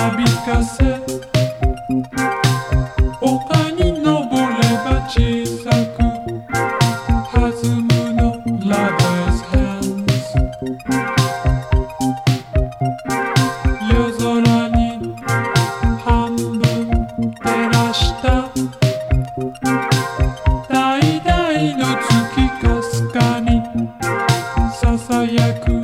なびかせ丘に登れば小さく弾むの Lover's hands 夜空に半分照らした橙の月かすかにささやく